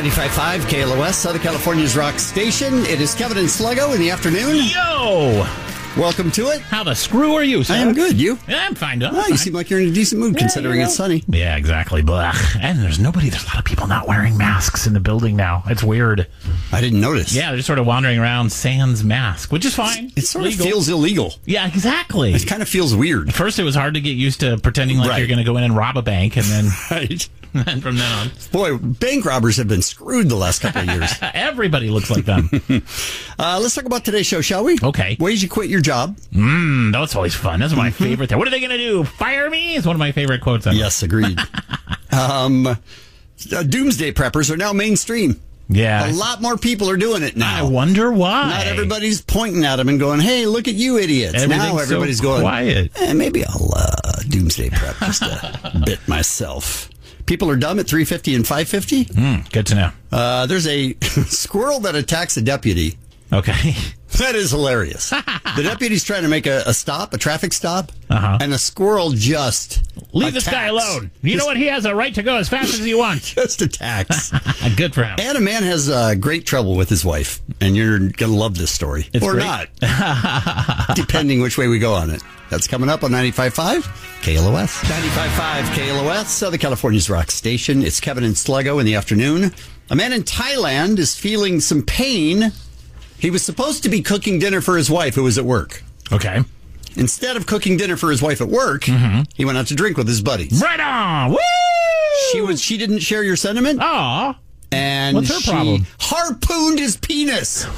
95.5 KLOS, Southern California's rock station. It is Kevin and Sluggo in the afternoon. Yo! Welcome to it. How the screw are you, sir? I am good. You? Yeah, I'm fine, Doug. You seem like you're in a decent mood considering it's sunny. Yeah, exactly. Blah. And there's a lot of people not wearing masks in the building now. It's weird. I didn't notice. Yeah, they're just sort of wandering around sans mask, which is fine. It sort of feels illegal. Yeah, exactly. It kind of feels weird. At first, it was hard to get used to pretending like you're going to go in and rob a bank, and then right. And from then on. Boy, bank robbers have been screwed the last couple of years. Everybody looks like them. Let's talk about today's show, shall we? Okay. Ways you quit your job. That's always fun. That's my favorite thing. What are they going to do? Fire me? It's one of my favorite quotes ever. Yes, agreed. Doomsday preppers are now mainstream. Yeah. A lot more people are doing it now. I wonder why. Not everybody's pointing at them and going, hey, look at you idiots. Now everybody's going, quiet. Maybe I'll doomsday prep just a bit myself. People are dumb at 350 and 550. Good to know. There's a squirrel that attacks a deputy. Okay. That is hilarious. The deputy's trying to make a traffic stop, and a squirrel just leave this guy alone. You know what? He has a right to go as fast as he wants. Just attacks. Good for him. And a man has great trouble with his wife, and you're going to love this story. It's or great. not, depending which way we go on it. That's coming up on 95.5 KLOS. 95.5 KLOS, Southern California's rock station. It's Kevin and Sluggo in the afternoon. A man in Thailand is feeling some pain. He was supposed to be cooking dinner for his wife who was at work. Okay. Instead of cooking dinner for his wife at work, he went out to drink with his buddies. Right on! Woo! She didn't share your sentiment. Aw. And what's her problem? Harpooned his penis.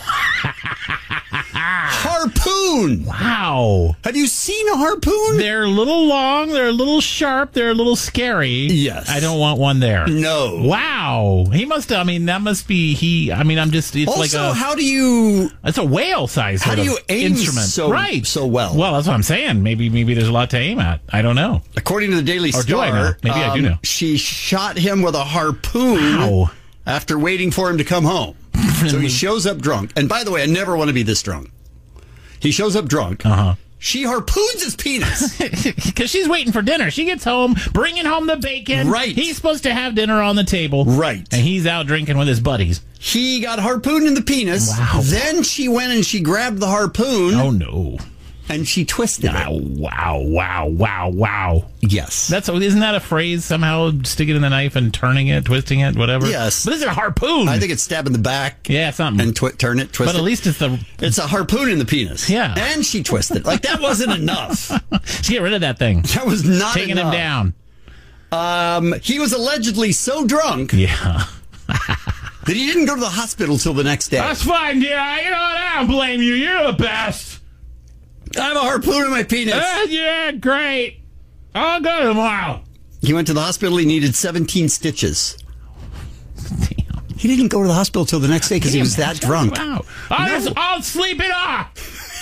Harpoon! Wow. Have you seen a harpoon? They're a little long, they're a little sharp, they're a little scary. Yes. I don't want one there. No. Wow. He must, that must be, it's also, like a... how do you... It's a whale size How do you aim instrument. so well? Well, that's what I'm saying. Maybe there's a lot to aim at. I don't know. According to the Daily Star... Or do I know? Maybe I do know. She shot him with a harpoon after waiting for him to come home. So he shows up drunk. And by the way, I never want to be this drunk. He shows up drunk. She harpoons his penis. Because she's waiting for dinner. She gets home, bringing home the bacon. Right. He's supposed to have dinner on the table. Right. And he's out drinking with his buddies. He got harpooned in the penis. Wow. Then she went and she grabbed the harpoon. Oh, no. And she twisted it. Wow. Yes. Isn't that a phrase somehow? Sticking in the knife and turning it, twisting it, whatever? Yes. But this is a harpoon. I think it's stab in the back. Yeah, something. And turn it, twist it. But at least it's a harpoon in the penis. Yeah. And she twisted. Like, that wasn't enough. Let's get rid of that thing. That was not taking enough. him down. He was allegedly so drunk. Yeah. That he didn't go to the hospital till the next day. That's fine, dear. You know what? I don't blame you. You're the best. I have a harpoon in my penis. Yeah, great. I'll go tomorrow. He went to the hospital. He needed 17 stitches. Damn. He didn't go to the hospital till the next day because he was that drunk. Wow. I'll sleep it off.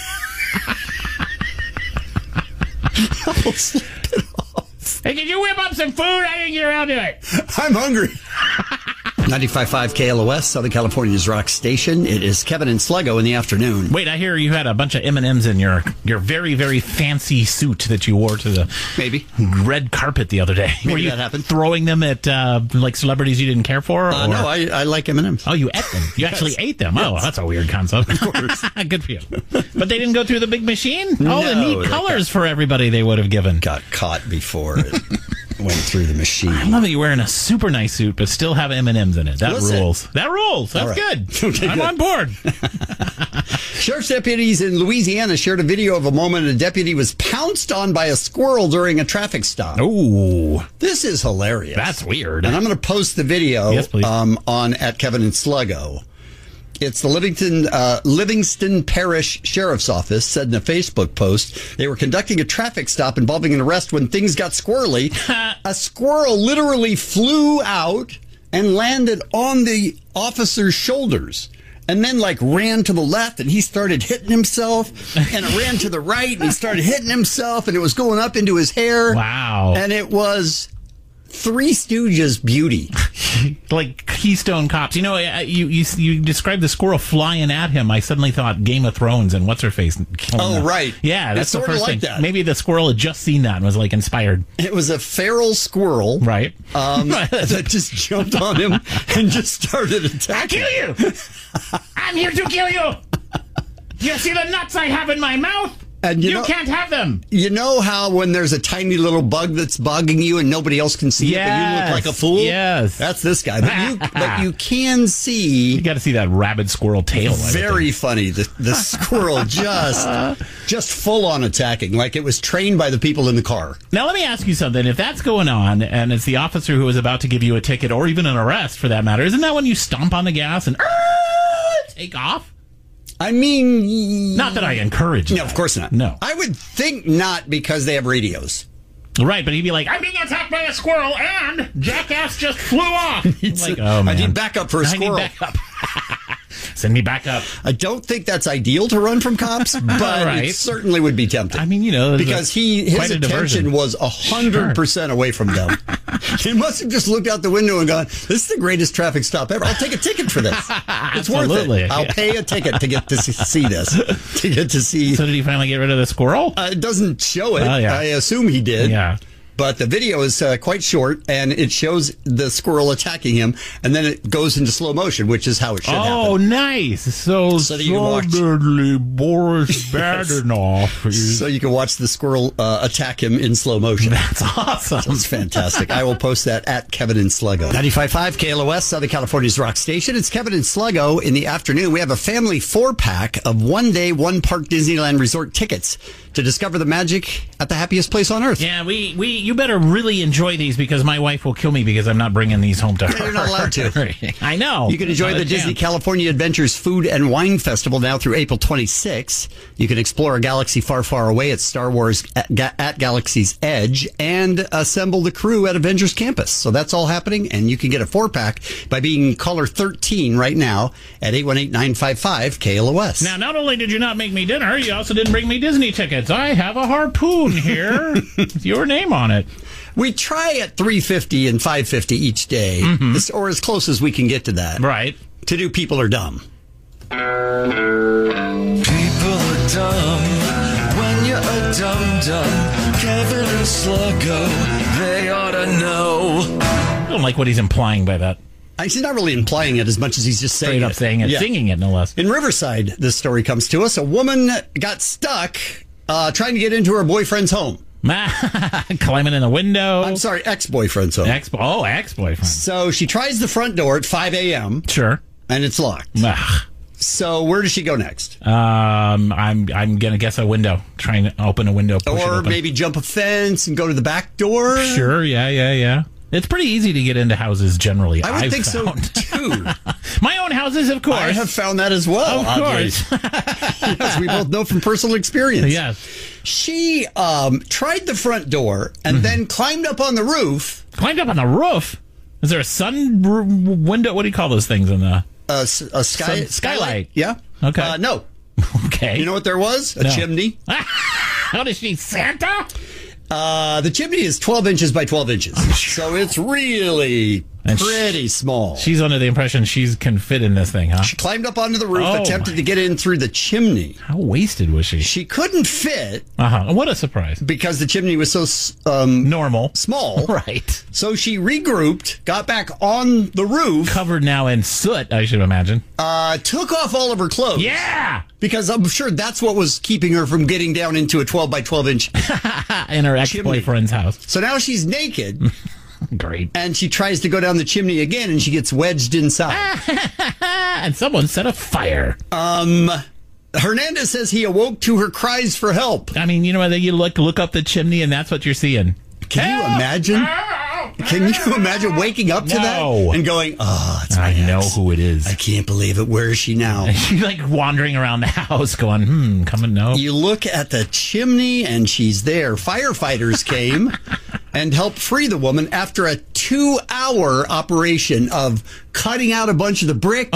I'll sleep it off. Hey, can you whip up some food? I didn't get around to it. I'm hungry. 95.5 KLOS, Southern California's rock station. It is Kevin and Sluggo in the afternoon. Wait, I hear you had a bunch of M&Ms in your very, very fancy suit that you wore to the red carpet the other day. Maybe Were you that happened. Throwing them at celebrities you didn't care for? No, I like M&Ms. Oh, you ate them. You actually ate them. Yes. Oh, that's a weird concept. Of course. Good for you. But they didn't go through the big machine? No, the neat colors for everybody they would have given. Got caught before it went through the machine. I love that you're wearing a super nice suit, but still have M&Ms in it. That rules. That rules. That's good. Okay, I'm good. on board. Sheriff's deputies in Louisiana shared a video of a moment a deputy was pounced on by a squirrel during a traffic stop. Oh, this is hilarious. That's weird. And I'm going to post the video on at Kevin and Sluggo. It's the Livingston Parish Sheriff's Office said in a Facebook post they were conducting a traffic stop involving an arrest when things got squirrely. A squirrel literally flew out and landed on the officer's shoulders and then ran to the left and he started hitting himself and it ran to the right and he started hitting himself and it was going up into his hair. Wow. And it was Three Stooges beauty. Like Keystone Cops. You know, you described the squirrel flying at him. I suddenly thought Game of Thrones and what's-her-face. Right. Yeah, that's the first thing. That. Maybe the squirrel had just seen that and was, like, inspired. It was a feral squirrel. Right. That just jumped on him and just started attacking. I'll kill you! I'm here to kill you! You see the nuts I have in my mouth? And you can't have them. You know how when there's a tiny little bug that's bugging you and nobody else can see it, but you look like a fool? Yes. That's this guy. But you can see... You got to see that rabid squirrel tail. Very funny. The squirrel just full on attacking, like it was trained by the people in the car. Now, let me ask you something. If that's going on, and it's the officer who is about to give you a ticket, or even an arrest for that matter, isn't that when you stomp on the gas and take off? I mean... Not that I encourage No, of course not. No. I would think not, because they have radios. Right, but he'd be like, I'm being attacked by a squirrel, and jackass just flew off. Like, oh, man. I need backup for a squirrel. I need backup. Send me back up. I don't think that's ideal to run from cops, but it certainly would be tempting. I mean, you know, because his attention was 100% away from them. He must have just looked out the window and gone, "This is the greatest traffic stop ever. I'll take a ticket for this. It's worth it. I'll pay a ticket to get to see this. To get to see." So did he finally get rid of the squirrel? It doesn't show it. Yeah. I assume he did. Yeah. But the video is quite short, and it shows the squirrel attacking him, and then it goes into slow motion, which is how it should happen. Oh, nice. So that you can watch Boris Badenoff. So you can watch the squirrel attack him in slow motion. That's awesome. That's fantastic. I will post that at Kevin and Sluggo. 95.5 KLOS, Southern California's rock station. It's Kevin and Sluggo in the afternoon. We have a family 4-pack of one-day, one-park Disneyland resort tickets to discover the magic at the happiest place on earth. Yeah, you better really enjoy these, because my wife will kill me because I'm not bringing these home to her. You're not allowed to. I know. You can enjoy the Disney California Adventures Food and Wine Festival now through April 26th. You can explore a galaxy far, far away at Star Wars at Galaxy's Edge and assemble the crew at Avengers Campus. So that's all happening, and you can get a 4-pack by being caller 13 right now at 818-955-KLOS. Now, not only did you not make me dinner, you also didn't bring me Disney tickets. I have a harpoon here with your name on it. We try at $3.50 and $5.50 each day, or as close as we can get to that. Right. To do People Are Dumb. People are dumb when you're a dum-dum. Kevin and Sluggo, they ought to know. I don't like what he's implying by that. He's not really implying it as much as he's just saying Straight up saying it, singing it, no less. In Riverside, this story comes to us. A woman got stuck trying to get into her boyfriend's home. Climbing in the window. I'm sorry, ex-boyfriend's home. Ex-boyfriend. So she tries the front door at 5 a.m. Sure. And it's locked. So where does she go next? I'm gonna guess a window. Trying to open a window. Or maybe jump a fence and go to the back door. Sure. Yeah. It's pretty easy to get into houses generally. I would think so, too. My own houses, of course. I have found that as well. Of course. Yes, we both know from personal experience. Yes. She tried the front door and then climbed up on the roof. Climbed up on the roof? Is there a sun window? What do you call those things in the... a skylight. Yeah. Okay. No. Okay. You know what there was? A chimney. How does she, Santa? The chimney is 12 inches by 12 inches. So it's really pretty small. She's under the impression she can fit in this thing, huh? She climbed up onto the roof, attempted to get in through the chimney. How wasted was she? She couldn't fit. What a surprise. Because the chimney was so normal. Small. Right. So she regrouped, got back on the roof. Covered now in soot, I should imagine. Took off all of her clothes. Yeah! Because I'm sure that's what was keeping her from getting down into a 12 by 12 inch in her ex-boyfriend's house. So now she's naked. Great. And she tries to go down the chimney again, and she gets wedged inside. And someone set a fire. Hernandez says he awoke to her cries for help. I mean, you know, you look up the chimney, and that's what you're seeing. Can you imagine? Can you imagine waking up to that and going, "Oh, it's my ex. know who it is. I can't believe it. Where is she now?" And she's like wandering around the house going, come and know. You look at the chimney and she's there. Firefighters came and helped free the woman after a 2-hour operation of cutting out a bunch of the bricks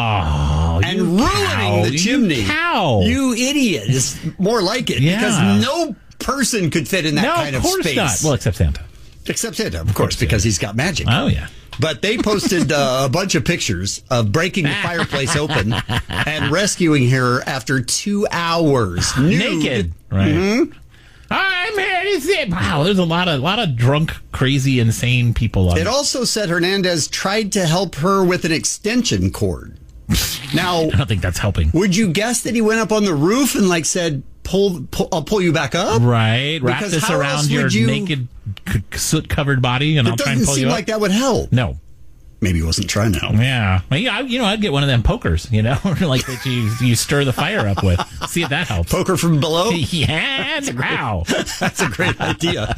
and ruining the chimney. You idiot. It's more like it because no person could fit in that kind of space. Not. Well, except Santa. Except it, of course, because he's got magic. Oh, yeah. But they posted a bunch of pictures of breaking the fireplace open and rescuing her after 2 hours. Naked. Right. Mm-hmm. I'm here to say, wow, there's a lot of drunk, crazy, insane people on it. It also said Hernandez tried to help her with an extension cord. Now, I don't think that's helping. Would you guess that he went up on the roof and said, I'll pull you back up? Right. Wrap this around your naked, soot-covered body, and I'll try and pull you up. It doesn't seem like that would help. No. Maybe he wasn't trying to help. Yeah. Well, I'd get one of them pokers, like that you stir the fire up with. See if that helps. Poker from below? Yeah. Wow. That's a great idea.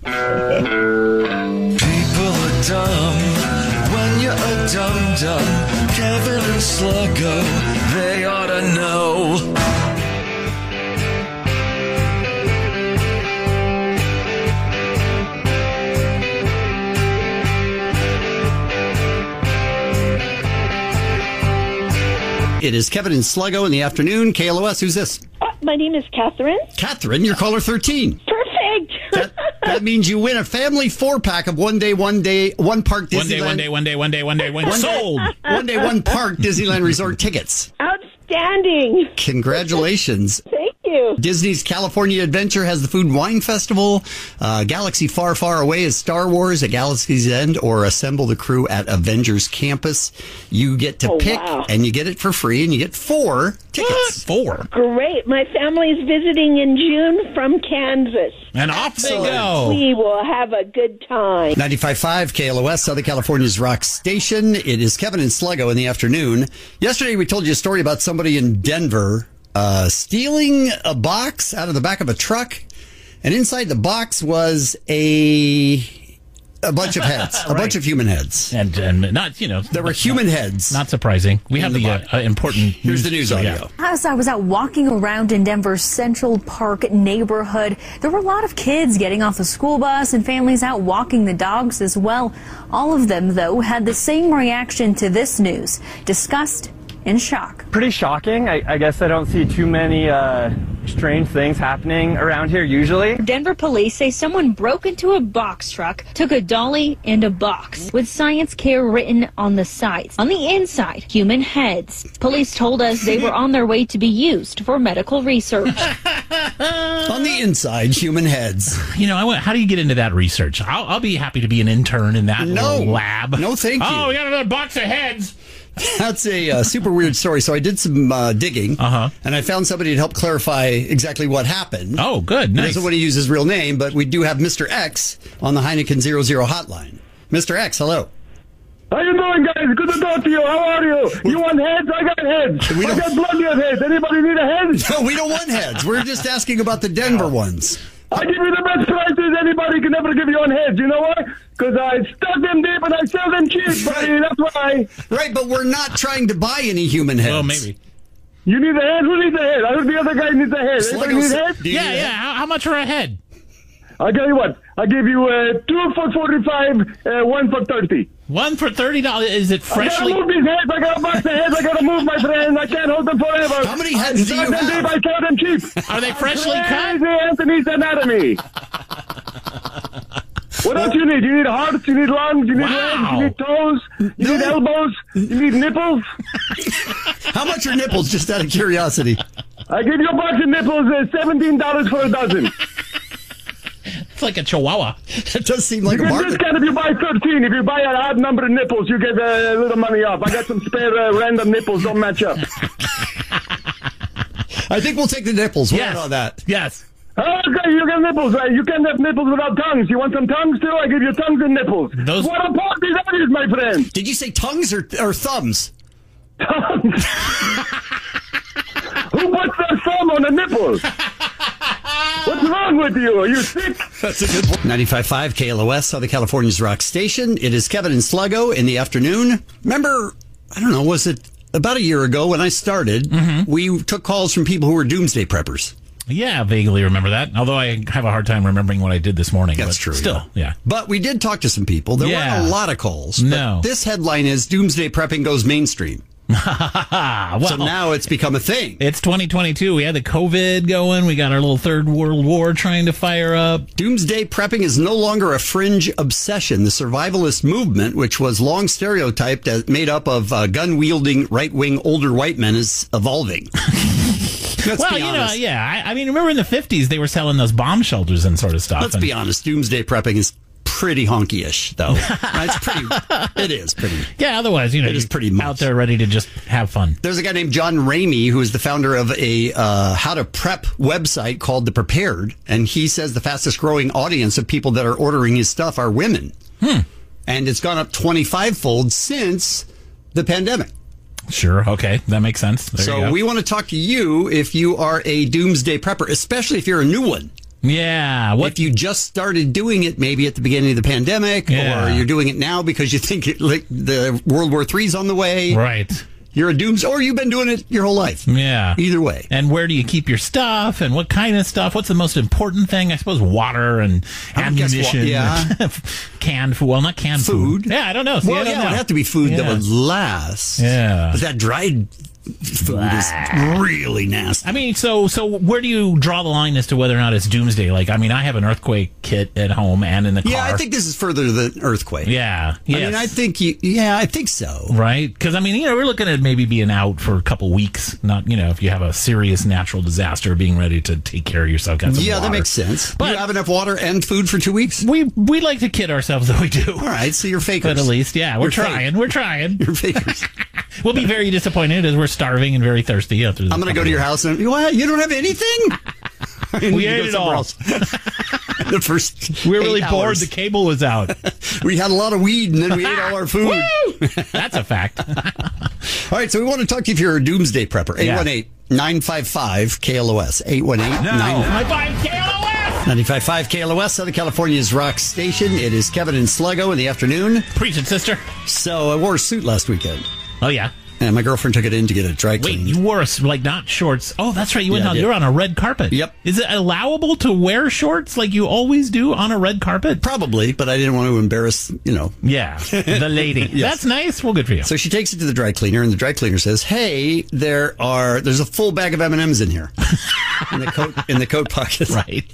People are dumb when you're a dum-dum. Kevin and Sluggo, they ought to know. It is Kevin and Sluggo in the afternoon. KLOS, who's this? My name is Catherine. Catherine, you're caller 13. Perfect. That means you win a family 4-pack of one park Disneyland. Sold. One park Disneyland Resort tickets. Outstanding. Congratulations. Thank you. Disney's California Adventure has the Food and Wine Festival. Galaxy Far, Far Away is Star Wars at Galaxy's End, or Assemble the Crew at Avengers Campus. You get to pick, and you get it for free, and you get 4 tickets. 4. Great. My family's visiting in June from Kansas. And off they go. We will have a good time. 95.5 KLOS, Southern California's rock station. It is Kevin and Sluggo in the afternoon. Yesterday, we told you a story about somebody in Denver stealing a box out of the back of a truck, and inside the box was a bunch of heads, a bunch of human heads, and not there were human heads. Not surprising. We have the important. Here's the news audio. As I was out walking around in Denver's Central Park neighborhood, there were a lot of kids getting off the school bus and families out walking the dogs as well. All of them, though, had the same reaction to this news: disgust and shock. Pretty shocking. I guess I don't see too many strange things happening around here usually. Denver police say someone broke into a box truck, took a dolly and a box with science care written on the sides. On the inside, human heads. Police told us they were on their way to be used for medical research. On the inside, human heads. How do you get into that research? I'll be happy to be an intern in that little lab. No, thank you. Oh, we got another box of heads. That's a super weird story. So I did some digging, and I found somebody to help clarify exactly what happened. Oh, good. Nice. He doesn't want to use his real name, but we do have Mr. X on the Heineken 00 hotline. Mr. X, hello. How you doing, guys? Good to talk to you. How are you? You want heads? I got heads. I got plenty of heads. Anybody need a head? No, we don't want heads. We're just asking about the Denver ones. I give you the best prices anybody can ever give you on heads. You know why? Because I stuck them deep and I sell them cheap, buddy. That's why. Right, but we're not trying to buy any human heads. Well, maybe. You need a head? Who needs a head? I heard the other guy needs a head. Anybody need a head? Yeah. How much for a head? I tell you what. I give you 2 for $45, 1 for $30. 1 for $30. Is it freshly? I gotta move these heads. I got a box of heads. I gotta move, my friend. I can't hold them forever. How many heads do you have? Deep, I sell them cheap. Are they freshly cut? Crazy Anthony's Anatomy. What else you need? You need hearts, you need lungs, you need legs, you need toes, you need elbows, you need nipples. How much are nipples, just out of curiosity? I give you a box of nipples, $17 for a dozen. It's like a chihuahua. It does seem like a bargain. You get discount if you buy 13. If you buy an odd number of nipples, you get a little money off. I got some spare random nipples, don't match up. I think we'll take the nipples. Yes. On that. Yes. Okay, you get nipples. You can't have nipples without tongues. You want some tongues too? I give you tongues and nipples. What a party that is, my friend. Did you say tongues or thumbs? Tongues. Who puts their thumb on a nipple? What's wrong with you? Are you sick? That's a good one. 95.5 KLOS, Southern California's rock station. It is Kevin and Sluggo in the afternoon. Remember, I don't know, was it about a year ago when I started, we took calls from people who were doomsday preppers. Yeah, I vaguely remember that. Although I have a hard time remembering what I did this morning. That's true. Still, yeah. But we did talk to some people. There weren't a lot of calls. No. But this headline is Doomsday Prepping Goes Mainstream. Well, so now it's become a thing. It's 2022. We had the COVID going. We got our little Third World War trying to fire up. Doomsday prepping is no longer a fringe obsession. The survivalist movement, which was long stereotyped as made up of gun-wielding, right-wing older white men, is evolving. Well, I mean, remember in the 50s, they were selling those bomb shelters and sort of stuff. Let's be honest. Doomsday prepping is pretty honky-ish, though. It is pretty. Yeah, otherwise, it is pretty much out there ready to just have fun. There's a guy named John Ramey who is the founder of a how to prep website called The Prepared, and he says the fastest growing audience of people that are ordering his stuff are women. And it's gone up 25-fold since the pandemic. Sure. Okay. That makes sense. So we want to talk to you if you are a doomsday prepper, especially if you're a new one. Yeah. If you just started doing it maybe at the beginning of the pandemic, or you're doing it now because you think the World War III is on the way. Right. You're a or you've been doing it your whole life. Yeah. Either way. And where do you keep your stuff, and what kind of stuff? What's the most important thing? I suppose water and ammunition. Canned food. Well, not canned food. Yeah, I don't know. See, it would have to be food that would last. Yeah. But that dried food is really nasty. I mean, so where do you draw the line as to whether or not it's doomsday? Like, I mean, I have an earthquake kit at home and in the car. Yeah, I think this is further than earthquake. Yeah. Yes. I mean, I think so. Right? Because, I mean, we're looking at maybe being out for a couple weeks. Not, if you have a serious natural disaster, being ready to take care of yourself. That makes sense. But you have enough water and food for 2 weeks? We like to kid ourselves that we do. All right, so you're fakers. But at least, we're trying. We're trying. You're fakers. We'll be very disappointed as we're starving and very thirsty. I'm going to go to your house and, what? You don't have anything? We ate it all. The first we were really bored. The cable was out. We had a lot of weed, and then we ate all our food. That's a fact. All right, so we want to talk to you if you're a doomsday prepper. 818-955-KLOS. 818-955-KLOS. 95.5 KLOS, Southern California's rock station. It is Kevin and Sluggo in the afternoon. Preach it, sister. So I wore a suit last weekend. Oh, yeah. And my girlfriend took it in to get it dry cleaned. Wait, you wore not shorts. Oh, that's right. You're on a red carpet. Yep. Is it allowable to wear shorts like you always do on a red carpet? Probably, but I didn't want to embarrass, Yeah, the lady. Yes. That's nice. Well, good for you. So she takes it to the dry cleaner, and the dry cleaner says, "Hey, there's a full bag of M&Ms in here, in the coat pocket." Right.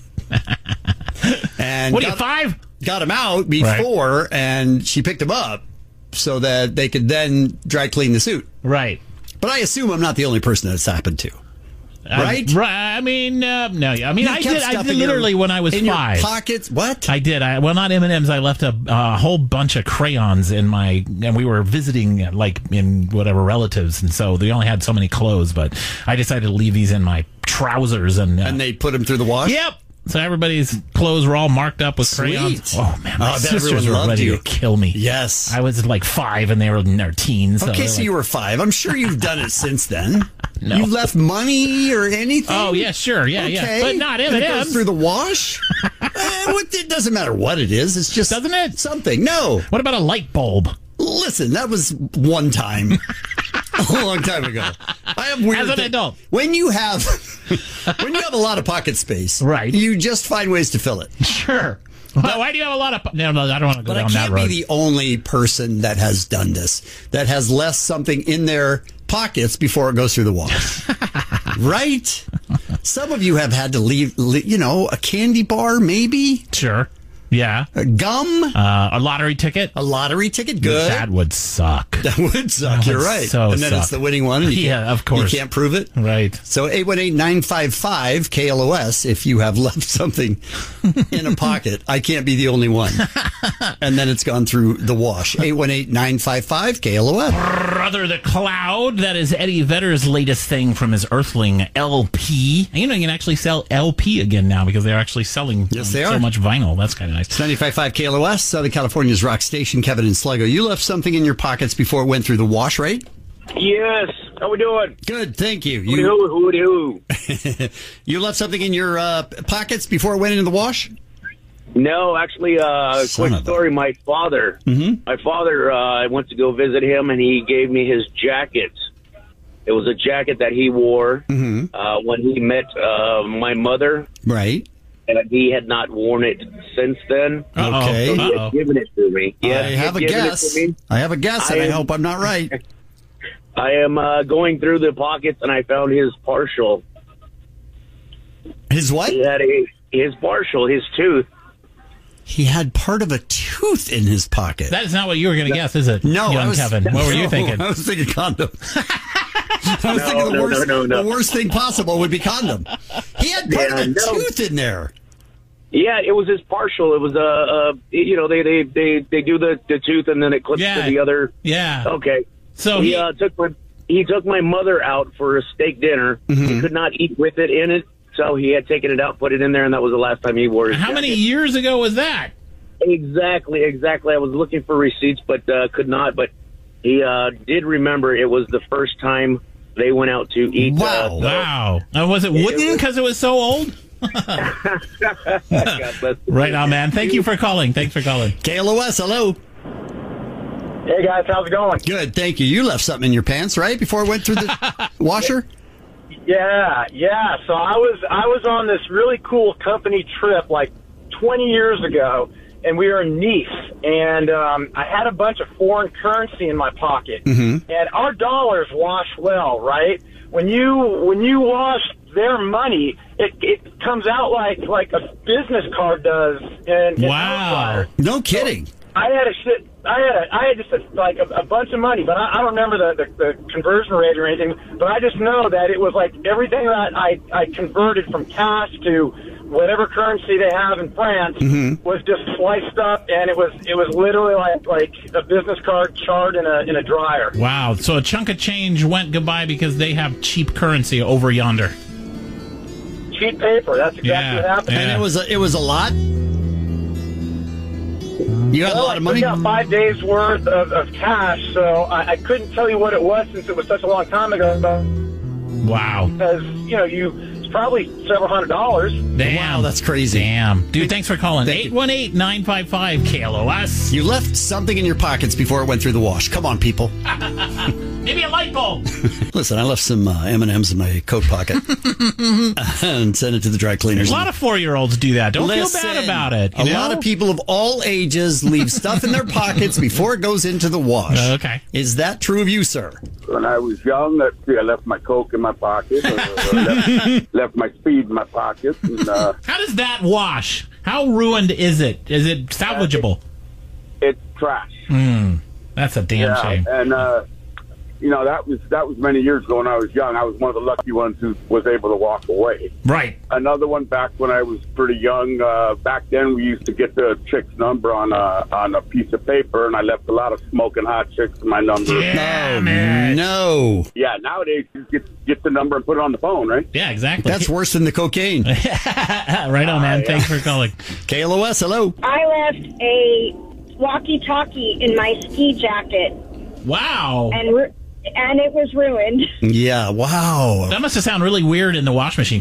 And what are you, 5? Got them out before, and she picked them up so that they could then dry clean the suit. Right. But I assume I'm not the only person that's happened to. Right? I mean, no. I mean, I did literally when I was 5. In your pockets? What? I did. Not M&Ms. I left a whole bunch of crayons and we were visiting in whatever relatives, and so they only had so many clothes. But I decided to leave these in my trousers, and they put them through the wash. Yep. So everybody's clothes were all marked up with crayons. Oh, man. My sisters were ready to kill me. Yes. I was 5 and they were in their teens. So you were 5. I'm sure you've done it since then. No. You left money or anything? Oh, yeah, sure. Yeah. But not M&Ms. It goes through the wash? It doesn't matter what it is. It's just Doesn't it? Something. No. What about a light bulb? Listen, that was one time. A long time ago. I have weird As an adult. When you have a lot of pocket space, right, you just find ways to fill it. Sure. Why do you have a lot of... No, I don't want to go down that road. But I can't be the only person that has done this, that has left something in their pockets before it goes through the wash. Right? Some of you have had to leave, a candy bar, maybe? Sure. Yeah. Gum? A lottery ticket? A lotry ticket? Good. That would suck. That would suck. You're right. And then it's the winning one. And of course. You can't prove it. Right. So 818-955-KLOS if you have left something in a pocket. I can't be the only one. And then it's gone through the wash. 818-955-KLOS. Brother the Cloud. That is Eddie Vedder's latest thing from his Earthling LP. And you can actually sell LP again now because they're actually selling so much vinyl. That's kind of nice. 95.5 KLOS, Southern California's rock station. Kevin and Sluggo. You left something in your pockets before it went through the wash, right? Yes. How we doing? Good, thank you. Who? You left something in your pockets before it went into the wash? No, actually, quick story. My father, I went to go visit him, and he gave me his jacket. It was a jacket that he wore when he met my mother. Right. And he had not worn it since then. Okay. So he had given it to me. I have a guess. And I hope I'm not right. I am going through the pockets, and I found his partial. His what? He had his partial, his tooth. He had part of a tooth in his pocket. That is not what you were going to guess, is it? No, young Kevin. What were you thinking? I was thinking condom. I was thinking the worst thing possible would be condom. He had part of a tooth in there. Yeah, it was his partial. It was they do the tooth and then it clips to the other. Yeah. Okay. So he took my mother out for a steak dinner. Mm-hmm. He could not eat with it in it, so he had taken it out, put it in there, and that was the last time he wore it. How many years ago was that? Exactly. I was looking for receipts, but could not. But he did remember it was the first time they went out to eat. Wow. Wow. Was it wooden because it was so old? Right on, man. Thank you for calling. Thanks for calling. KLOS, hello. Hey, guys. How's it going? Good, thank you. You left something in your pants, right, before it went through the washer? Yeah. So I was on this really cool company trip like 20 years ago, and we were in Nice, and I had a bunch of foreign currency in my pocket, and our dollars wash well, right? When you wash their money, it comes out like a business card does. Wow! No kidding. I had just a bunch of money, but I don't remember the conversion rate or anything. But I just know that it was like everything that I converted from cash to whatever currency they have in France was just sliced up, and it was literally like a business card charred in a dryer. Wow! So a chunk of change went goodbye because they have cheap currency over yonder. Cheap paper. That's exactly what happened. And it was a lot. You had a lot of money? I took out 5 days worth of cash, so I couldn't tell you what it was since it was such a long time ago. Wow. Because, it's probably several $100. Damn. Wow, that's crazy. Damn. Dude, thanks for calling. 818-955-KLOS. You left something in your pockets before it went through the wash. Come on, people. Maybe a light bulb. Listen, I left some M&Ms in my coat pocket and sent it to the dry cleaners. A lot of 4-year-olds do that. Don't feel bad about it. A lot of people of all ages leave stuff in their pockets before it goes into the wash. Okay. Is that true of you, sir? When I was young, I left my Coke in my pocket, or left my Speed in my pocket. And, how does that wash? How ruined is it? Is it salvageable? It's trash. That's a damn shame. And that was many years ago when I was young. I was one of the lucky ones who was able to walk away. Right. Another one back when I was pretty young. Back then, we used to get the chick's number on a piece of paper, and I left a lot of smoking hot chicks in my number. Yeah, man. No. Yeah, nowadays you get the number and put it on the phone, right? Yeah, exactly. That's worse than the cocaine. Right on, man. Thanks for calling. KLOS, hello. I left a walkie-talkie in my ski jacket. Wow. And it was ruined. Yeah, wow. That must have sounded really weird in the wash machine.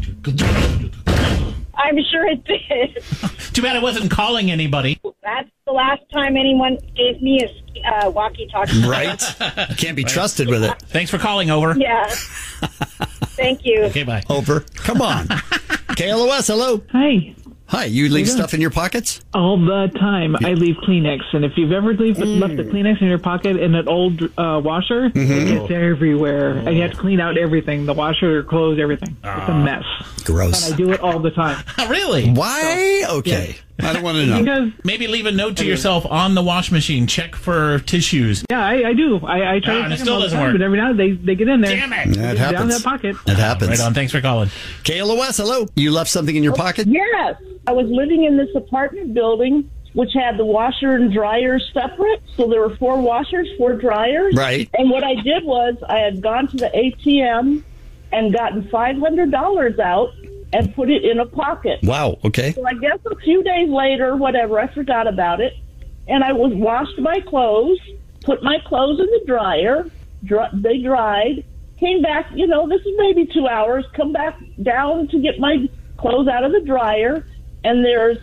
I'm sure it did. Too bad it wasn't calling anybody. That's the last time anyone gave me a walkie-talkie. Right. Can't be trusted with it. Thanks for calling, over. Yeah. Thank you. Okay, bye. Over. Come on. KLOS, hello. Hi. Hi, you leave stuff in your pockets? All the time. I leave Kleenex, and if you've ever left the Kleenex in your pocket in an old washer, it gets everywhere, and you have to clean out everything, the washer, your clothes, everything. It's a mess. Gross. And I do it all the time. Really? Why? Okay. Yeah. I don't want to know. Because maybe leave a note to yourself on the wash machine. Check for tissues. Yeah, I do. I try to and it check still them all doesn't the time, work. but every now and then they get in there. Damn it. That happens. Down that pocket. It happens. Right on. Thanks for calling. KLOS, hello. You left something in your pocket? Yes. I was living in this apartment building, which had the washer and dryer separate. So there were 4 washers, 4 dryers. Right. And what I did was I had gone to the ATM and gotten $500 out and put it in a pocket. Wow, okay. So I guess a few days later, whatever, I forgot about it. And I washed my clothes, put my clothes in the dryer. They dried. Came back, this is maybe 2 hours. Come back down to get my clothes out of the dryer. And there's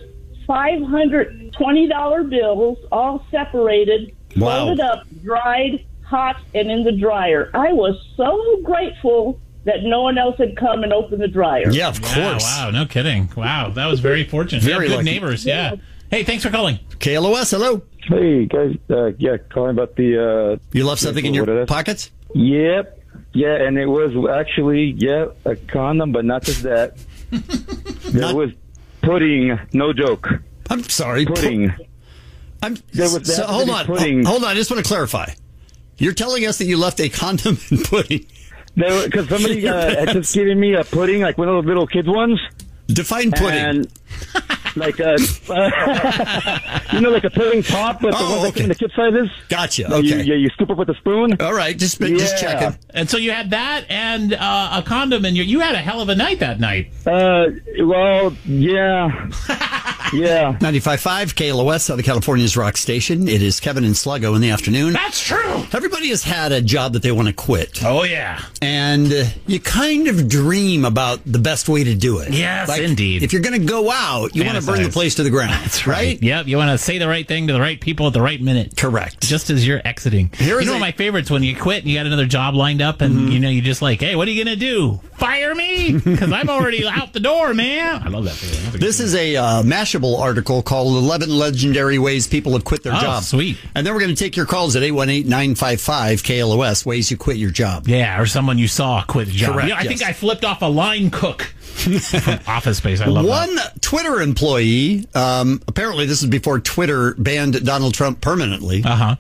$520 bills, all separated, folded up, dried, hot, and in the dryer. I was so grateful that no one else had come and opened the dryer. Yeah, of course. Wow, no kidding. Wow, that was very fortunate. Very good lucky. Neighbors, yeah. Hey, thanks for calling. KLOS, hello. Hey, guys. Calling about the... you left something in your pockets? Yep. Yeah, and it was actually, a condom, but not just that. There was pudding. No joke. I'm sorry. Pudding. Hold on. Pudding. Hold on. I just want to clarify. You're telling us that you left a condom in pudding. Because somebody had just given me a pudding, like one of those little kids ones. Define pudding. And like a, like a pudding top, but the ones that come in the kid sizes. Gotcha. Okay. You scoop up with a spoon. All right, just checking. And so you had that and a condom, and you had a hell of a night that night. Well, yeah. Yeah. 95.5 KLOS, Southern California's rock station. It is Kevin and Sluggo in the afternoon. That's true. Everybody has had a job that they want to quit. Oh, yeah. And you kind of dream about the best way to do it. Yes, indeed. If you're going to go out, you want to burn the place to the ground. That's right. Yep. You want to say the right thing to the right people at the right minute. Correct. Just as you're exiting. One of my favorites when you quit and you got another job lined up and, you just like, hey, what are you going to do? Fire me? Because I'm already out the door, man. I love that feeling. This is a Mashable article called 11 Legendary Ways People Have Quit Their Job. Sweet. And then we're going to take your calls at 818-955-KLOS, ways you quit your job. Yeah, or someone you saw quit a job. Correct, I think I flipped off a line cook from Office Space. I love One Twitter employee, apparently this is before Twitter banned Donald Trump permanently.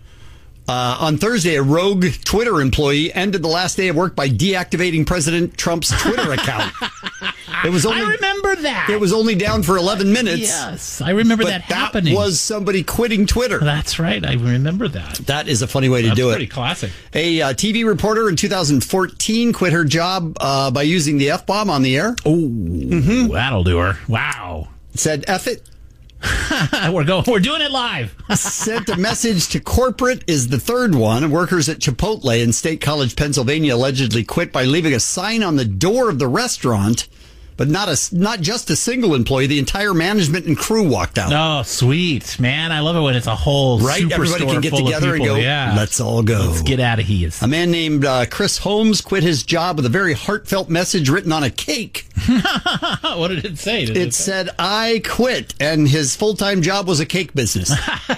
On Thursday, a rogue Twitter employee ended the last day of work by deactivating President Trump's Twitter account. I remember that. It was only down for 11 minutes. Yes, I remember that happening. That was somebody quitting Twitter. That's right. I remember that. That is a funny way to do it. That's pretty classic. A TV reporter in 2014 quit her job by using the F-bomb on the air. Oh, that'll do her. Wow. Said, F it. We're doing it live. Sent a message to corporate is the third one. Workers at Chipotle in State College, Pennsylvania allegedly quit by leaving a sign on the door of the restaurant, but not just a single employee. The entire management and crew walked out. Oh, sweet. Man, I love it when it's a whole Everybody can get together and go, let's all go. Let's get out of here. A man named Chris Holmes quit his job with a very heartfelt message written on a cake. What did it say? It said, I quit, and his full-time job was a cake business.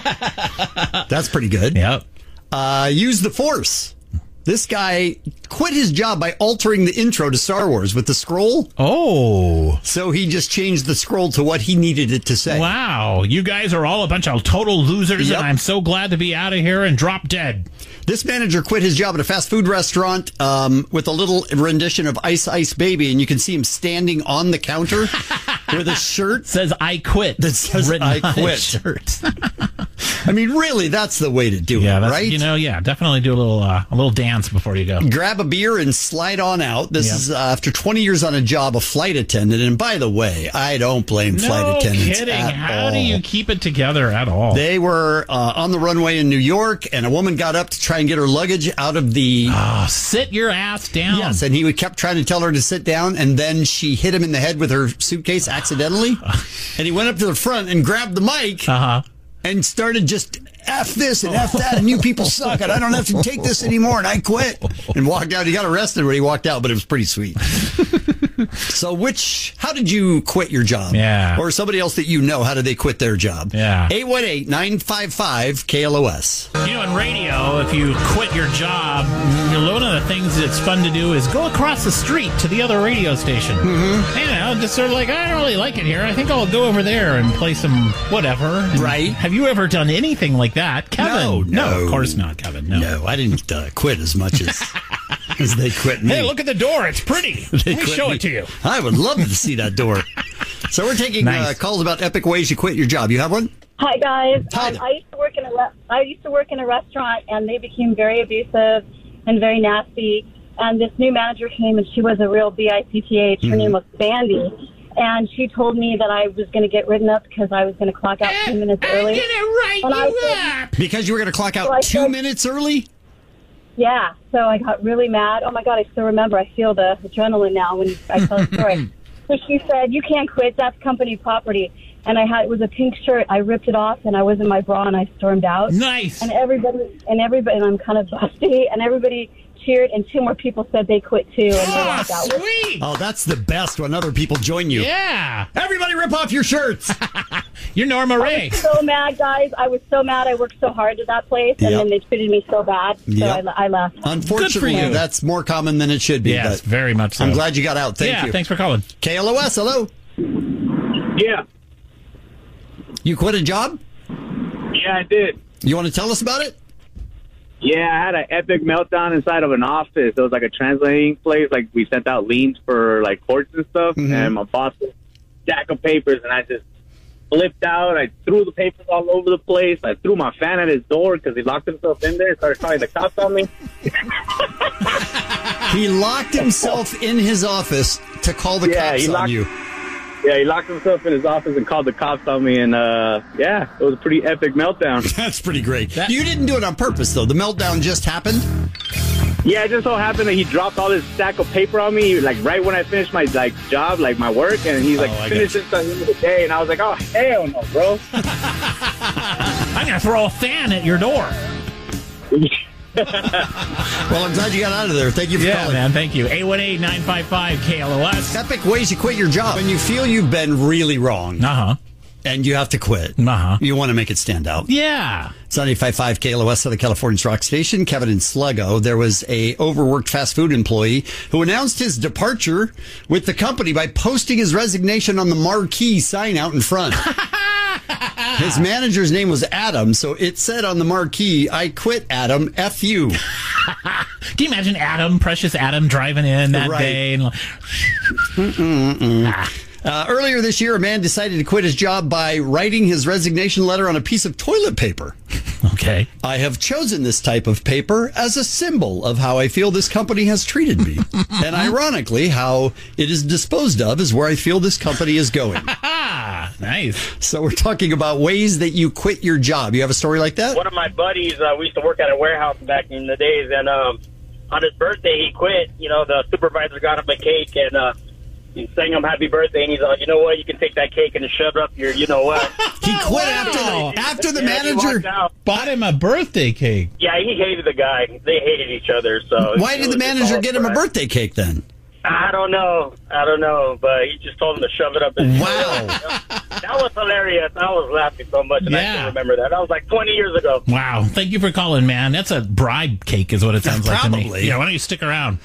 That's pretty good. Yep. Use the Force. This guy quit his job by altering the intro to Star Wars with the scroll. Oh. So he just changed the scroll to what he needed it to say. Wow. You guys are all a bunch of total losers, and I'm so glad to be out of here and drop dead. This manager quit his job at a fast food restaurant with a little rendition of Ice Ice Baby, and you can see him standing on the counter with a shirt. Says, I quit. That says, I quit. Shirt. I mean, really, that's the way to do it, right? Definitely do a little dance before you go. Grab a beer and slide on out. This is after 20 years on a job, a flight attendant. And by the way, I don't blame flight attendants. No kidding. How do you keep it together at all? They were on the runway in New York, and a woman got up to try and get her luggage out of the... sit your ass down. Yes, and he kept trying to tell her to sit down, and then she hit him in the head with her suitcase accidentally. And he went up to the front and grabbed the mic. And started just F this and F that, and you people suck, and I don't have to take this anymore, and I quit. And walked out. He got arrested when he walked out, but it was pretty sweet. So how did you quit your job? Yeah. Or somebody else that you know, how did they quit their job? Yeah. 818-955-KLOS. In radio, if you quit your job, one of the things that's fun to do is go across the street to the other radio station. Just sort of like, I don't really like it here. I think I'll go over there and play some whatever. And right. Have you ever done anything like that, Kevin? No, of course not, Kevin. No, I didn't quit as much as they quit me. Hey, look at the door. It's pretty. Let me show it to you. I would love to see that door. So we're taking calls about epic ways you quit your job. You have one? Hi, guys. I used to work in a restaurant, and they became very abusive and very nasty. And this new manager came, and she was a real bitch. Her name was Sandy. And she told me that I was going to get written up because I was going to clock out 2 minutes early. I'm going to write you up. Because you were going to clock out 2 minutes early? Yeah. So I got really mad. Oh, my God, I still remember. I feel the adrenaline now when I tell the story. So she said, you can't quit. That's company property. and it was a pink shirt. I ripped it off, and I was in my bra, and I stormed out. Nice. And everybody, and I'm kind of busty, and everybody cheered, and 2 more people said they quit too, and they walked out. Sweet. Oh, that's the best when other people join you. Yeah. Everybody rip off your shirts. You're Norma Ray. I was so mad, guys. I was so mad. I worked so hard at that place, and then they treated me so bad, so I left. Unfortunately, that's more common than it should be. Yes, but very much so. I'm glad you got out. Thank you. Thanks for calling. KLOS, hello. Yeah. You quit a job? Yeah, I did. You want to tell us about it? Yeah, I had an epic meltdown inside of an office. It was like a translating place. Like, we sent out liens for, like, courts and stuff. And my boss was a stack of papers, and I just flipped out. I threw the papers all over the place. I threw my fan at his door because he locked himself in there. Started calling the cops on me. He locked himself in his office to call the cops on you. Yeah, he locked himself in his office and called the cops on me, and it was a pretty epic meltdown. That's pretty great. You didn't do it on purpose, though. The meltdown just happened? Yeah, it just so happened that he dropped all this stack of paper on me, like, right when I finished my, like, job, like, my work, and he's like, finish this at the end of the day, and I was like, oh, hell no, bro. I'm going to throw a fan at your door. Well, I'm glad you got out of there. Thank you for calling. Yeah, man, thank you. 818-955-KLOS. Epic ways you quit your job. When you feel you've been really wrong. And you have to quit. You want to make it stand out. Yeah. It's 95.5 KLOS, Southern California's rock station. Kevin in Sluggo. There was a overworked fast food employee who announced his departure with the company by posting his resignation on the marquee sign out in front. His manager's name was Adam, so it said on the marquee, "I quit, Adam. F you." Can you imagine Adam, precious Adam, driving in that day? And earlier this year, a man decided to quit his job by writing his resignation letter on a piece of toilet paper. Okay. "I have chosen this type of paper as a symbol of how I feel this company has treated me. And ironically, how it is disposed of is where I feel this company is going." Nice. So we're talking about ways that you quit your job. You have a story like that? One of my buddies, we used to work at a warehouse back in the days, and on his birthday, he quit. You know, the supervisor got him a cake, and he sang him happy birthday, and he's like, "You know what, you can take that cake and shove it up your, you know what." He quit after the manager bought him a birthday cake. Yeah, he hated the guy. They hated each other. So why did the manager get him a birthday cake then? I don't know, but he just told him to shove it up his That was hilarious. I was laughing so much, and I can remember that. That was like 20 years ago. Wow. Thank you for calling, man. That's a bribe cake is what it sounds like to me. Yeah, why don't you stick around?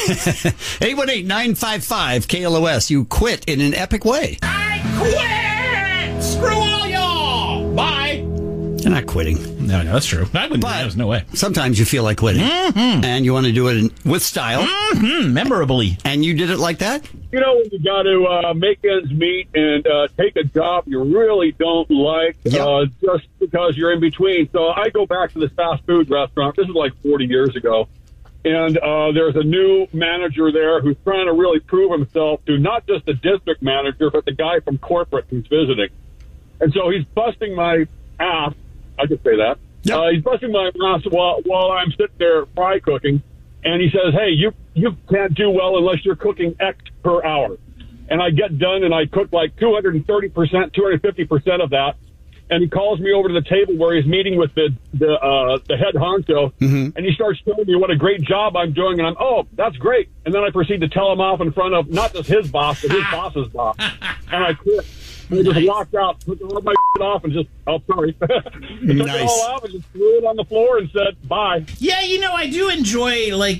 818-955-KLOS. You quit in an epic way. I quit! Screw all y'all! Bye! You're not quitting. No, that's true. I wouldn't. There's no way. Sometimes you feel like quitting. And you want to do it with style. Memorably. And you did it like that? You know, when you got to make ends meet and take a job you really don't like just because you're in between. So I go back to this fast food restaurant. This is like 40 years ago. And there's a new manager there who's trying to really prove himself to not just the district manager, but the guy from corporate who's visiting. And so he's busting my ass. I could say that. Yep. He's busting my ass while I'm sitting there fry cooking. And he says, "Hey, you can't do well unless you're cooking X per hour." And I get done and I cook like 230%, 250% of that. And he calls me over to the table where he's meeting with the head honcho, and he starts telling me what a great job I'm doing, and that's great. And then I proceed to tell him off in front of not just his boss, but his boss's boss. And I quit. And I just walked out, took all my off, and just, sorry. Took it all out and just threw it on the floor and said, bye. Yeah, you know, I do enjoy, like,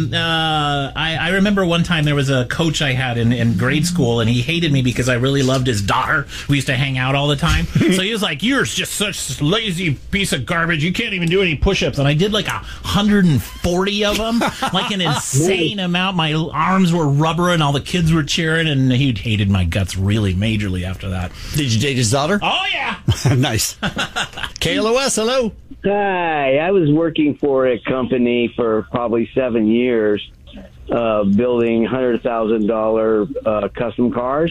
I remember one time there was a coach I had in grade school, and he hated me because I really loved his daughter. We used to hang out all the time. So he was like, "You're just such a lazy piece of garbage. You can't even do any push-ups." And I did like 140 of them, like an insane amount. My arms were rubber, and all the kids were cheering, and he hated my guts really majorly after that. Did you date his daughter? Oh, yeah. Nice. KLOS, hello. Hi, I was working for a company for probably 7 years, building $100,000 custom cars,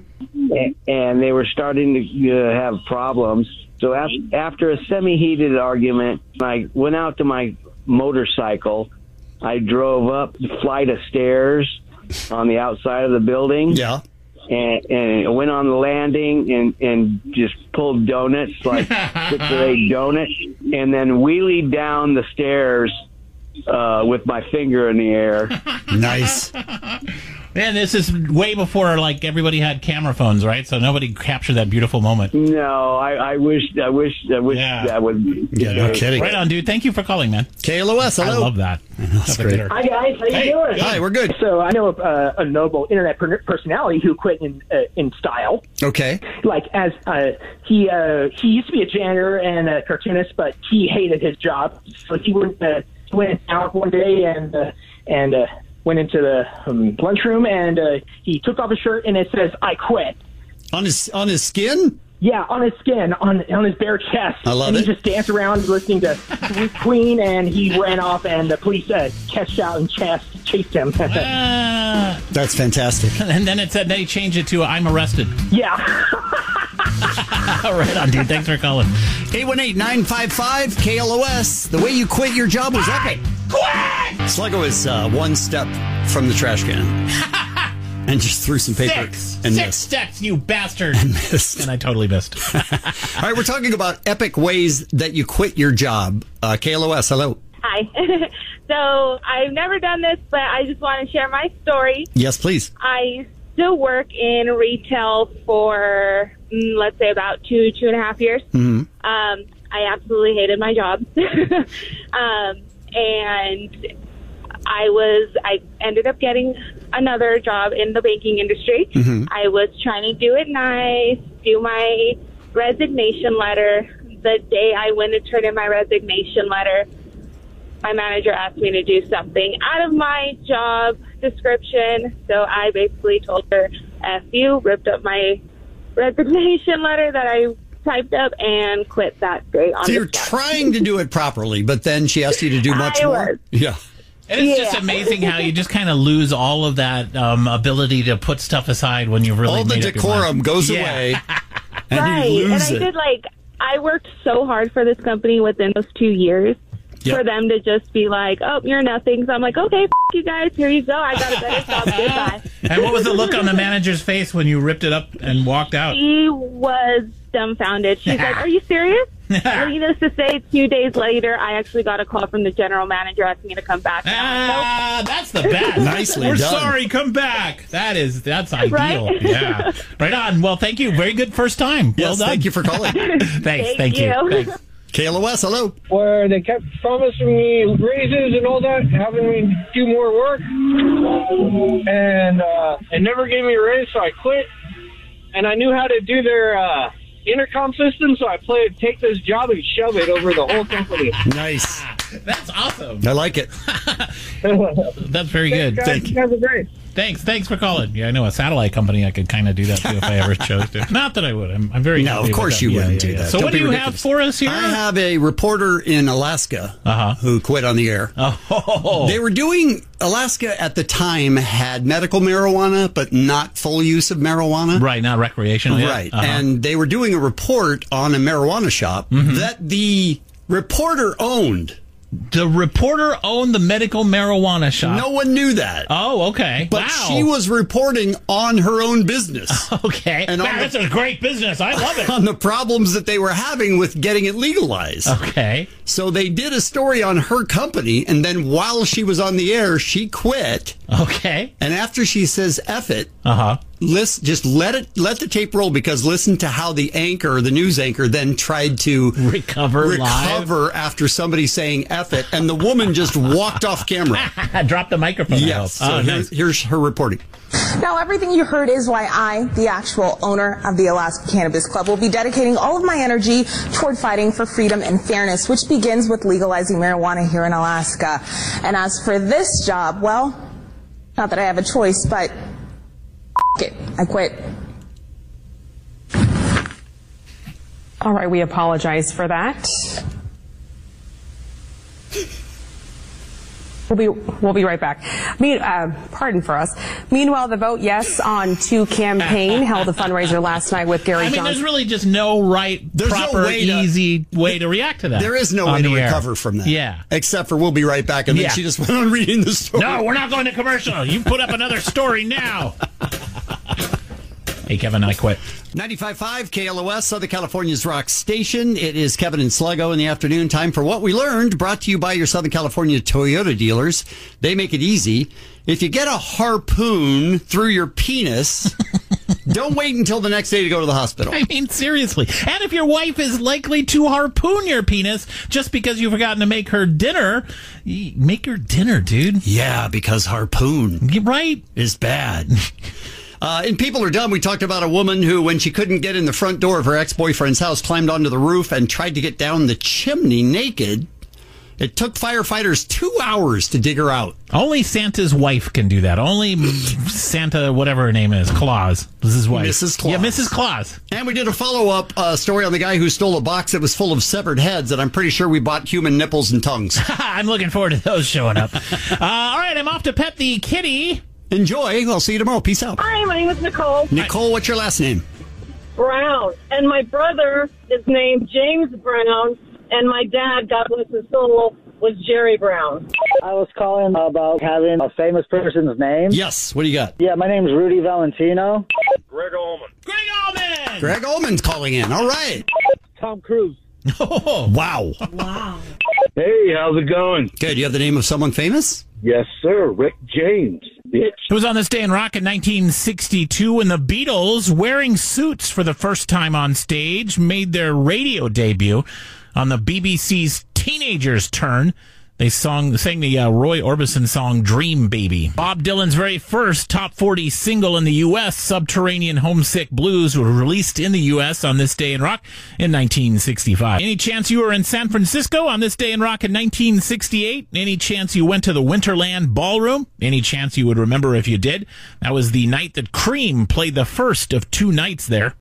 and they were starting to have problems. So after a semi-heated argument, I went out to my motorcycle. I drove up the flight of stairs on the outside of the building. Yeah. and I went on the landing and just pulled donuts, like 6 or 8 donuts, and then wheelied down the stairs with my finger in the air. Nice. Man, this is way before like everybody had camera phones, right? So nobody captured that beautiful moment. No, I wish that would. Yeah, no kidding. Right on, dude. Thank you for calling, man. KLOS, hello. I love that. That's great. Hi guys, how you doing? Hi, we're good. So I know a notable internet personality who quit in style. Okay. Like as he used to be a janitor and a cartoonist, but he hated his job. So he went out one day and went into the lunchroom and he took off his shirt and it says "I quit" on his skin. Yeah, on his skin, on his bare chest. I love and it. He just danced around listening to Queen, and he ran off, and the police catched out and chased him. That's fantastic. And then it said, then he changed it to "I'm arrested." Yeah. Right on, dude. Thanks for calling. 818-955-KLOS. The way you quit your job was epic. Quit! Sluggo is one step from the trash can. And just threw some paper and Six missed. steps, you bastard. And missed. And I totally missed. All right, we're talking about epic ways that you quit your job. KLOS, hello. Hi. So I've never done this, but I just want to share my story. Yes, please. I still work in retail for, let's say, about 2.5 years. Mm-hmm. I absolutely hated my job. And I ended up getting another job in the banking industry. Mm-hmm. I was trying to do it nice, do my resignation letter. The day I went to turn in my resignation letter, my manager asked me to do something out of my job description. So I basically told her, F you, ripped up my resignation letter that I typed up and quit that day on So the you're spot. trying to do it properly, but then she asked you to do much I more? was. Yeah. And it's just amazing how you just kind of lose all of that ability to put stuff aside when you've really All the made up your mind. decorum goes Yeah. away. And Right. you And lose I it. did I worked so hard for this company within those 2 years Yep. for them to just be like, oh, you're nothing. So I'm like, okay, you guys, here you go. I got a better job. Goodbye. And what was the look on the manager's face when you ripped it up and walked out? She was dumbfounded. She's like, are you serious? Needless to say, 2 days later, I actually got a call from the general manager asking me to come back. That's the best. Nicely We're done. sorry, come back. That's ideal. Right? Yeah. Right on. Well, thank you. Very good first time. Well Yes, done. thank you for calling. Thanks. Thank you. Thanks. KLOS, hello. Where they kept promising me raises and all that, having me do more work, and it never gave me a raise, so I quit. And I knew how to do their intercom system, so I take this job and shove it over the whole company. Nice. That's awesome. I like it. That's very good. Thank you. Have a great. Thanks for calling. Yeah, I know a satellite company. I could kind of do that too if I ever chose to. Not that I would. I'm very No, happy of with course that. you wouldn't do that. So Don't what do be you ridiculous. have for us here? I have a reporter in Alaska who quit on the air. Oh. They were doing, Alaska at the time had medical marijuana, but not full use of marijuana. Right, not recreational. Yeah. Right. Uh-huh. And they were doing a report on a marijuana shop that the reporter owned. The reporter owned the medical marijuana shop. No one knew that. Oh, okay. But wow. she was reporting on her own business. Okay. And Man, that's a great business. I love it. On the problems that they were having with getting it legalized. Okay. So they did a story on her company, and then while she was on the air, she quit. Okay. And after she says F it, Uh-huh. just let the tape roll, because listen to how the news anchor, then tried to recover after somebody saying F it, and the woman just walked off camera. Dropped the microphone. Yes. So here's her reporting. Now, everything you heard is why I, the actual owner of the Alaska Cannabis Club, will be dedicating all of my energy toward fighting for freedom and fairness, which begins with legalizing marijuana here in Alaska. And as for this job, well, not that I have a choice, but it, I quit. All right, we apologize for that. We'll be right back. Pardon for us. Meanwhile, the Vote Yes on 2 campaign held a fundraiser last night with Gary Johnson. There's really just no proper, easy way to react to that. There is no way to recover from that. Yeah. Except for we'll be right back. And then she just went on reading the story. No, we're not going to commercial. You put up another story now. Hey, Kevin, I quit. 95.5 KLOS, Southern California's rock station. It is Kevin and Sluggo in the afternoon. Time for What We Learned, brought to you by your Southern California Toyota dealers. They make it easy. If you get a harpoon through your penis, don't wait until the next day to go to the hospital. I mean, seriously. And if your wife is likely to harpoon your penis just because you've forgotten to make her dinner, make her dinner, dude. Yeah, because harpoon is bad. In People Are Dumb, we talked about a woman who, when she couldn't get in the front door of her ex-boyfriend's house, climbed onto the roof and tried to get down the chimney naked. It took firefighters 2 hours to dig her out. Only Santa's wife can do that. Only Santa, whatever her name is, Claus. This is his wife. Mrs. Claus. Yeah, Mrs. Claus. And we did a follow-up story on the guy who stole a box that was full of severed heads, and I'm pretty sure we bought human nipples and tongues. I'm looking forward to those showing up. All right, I'm off to pet the kitty. Enjoy. I'll see you tomorrow. Peace out. Hi, my name is Nicole. Nicole, what's your last name? Brown. And my brother is named James Brown, and my dad, God bless his soul, was Jerry Brown. I was calling about having a famous person's name. Yes. What do you got? Yeah, my name is Rudy Valentino. Greg Allman. Greg Allman's calling in. All right. Tom Cruise. Oh, wow. Wow. Hey, how's it going? Good. You have the name of someone famous? Yes, sir. Rick James. Bitch. It was on this day in rock in 1962 when the Beatles, wearing suits for the first time on stage, made their radio debut on the BBC's Teenager's Turn. They sang the Roy Orbison song Dream Baby. Bob Dylan's very first top 40 single in the U.S., Subterranean Homesick Blues, was released in the U.S. on this day in rock in 1965. Any chance you were in San Francisco on this day in rock in 1968? Any chance you went to the Winterland Ballroom? Any chance you would remember if you did? That was the night that Cream played the first of two nights there.